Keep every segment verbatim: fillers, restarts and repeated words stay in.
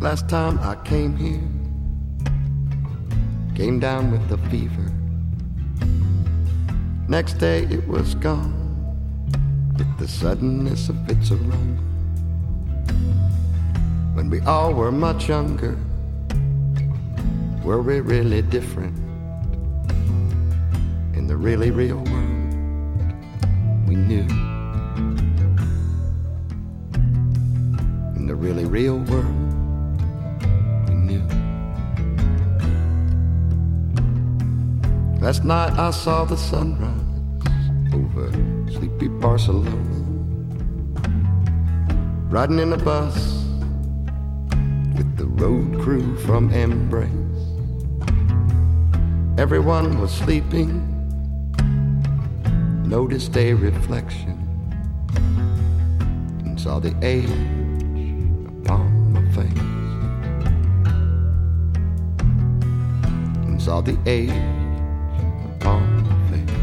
Last time I came here, came down with the fever. Next day it was gone, with the suddenness of its aroma. When we all were much younger, were we really different? In the really real world, we knew. In the really real world, we knew. Last night I saw the sunrise over sleepy Barcelona, riding in a bus with the road crew from Embrace. Everyone was sleeping, noticed a reflection, and saw the age upon my face, and saw the age upon my face.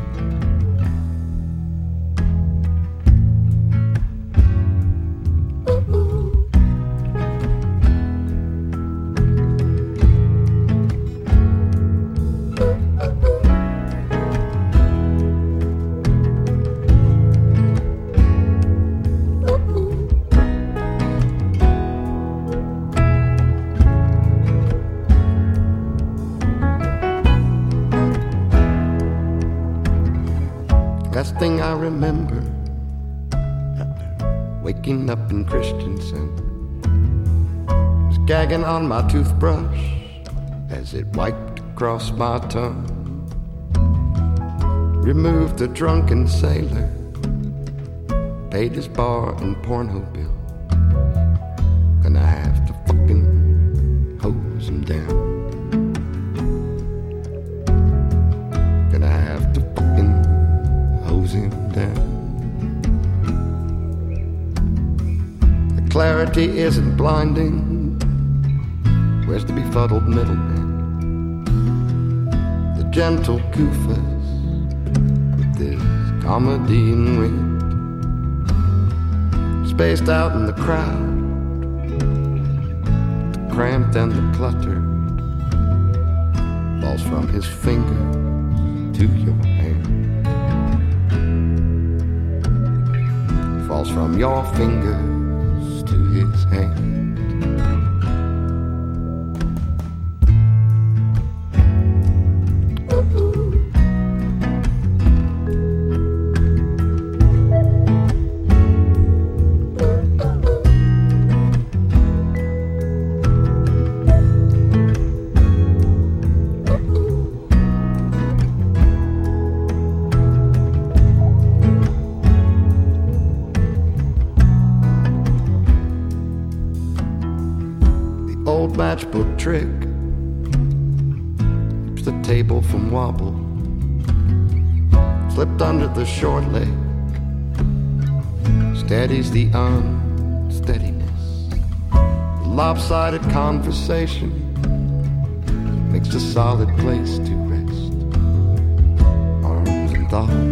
Last thing I remember after waking up in Christensen was gagging on my toothbrush as it wiped across my tongue. Removed the drunken sailor, paid his bar and porno bill. Gonna have to fucking hose him down. Gonna have to fucking hose him down. The clarity isn't blinding. Where's the befuddled middleman? The gentle goofus with his comedy and wit, spaced out in the crowd, the cramped and the cluttered, falls from his finger to your hand. Falls from your fingers to his hand. Old matchbook trick keeps the table from wobble. Slipped under the short leg, steadies the unsteadiness. The lopsided conversation makes a solid place to rest. Arms and thoughts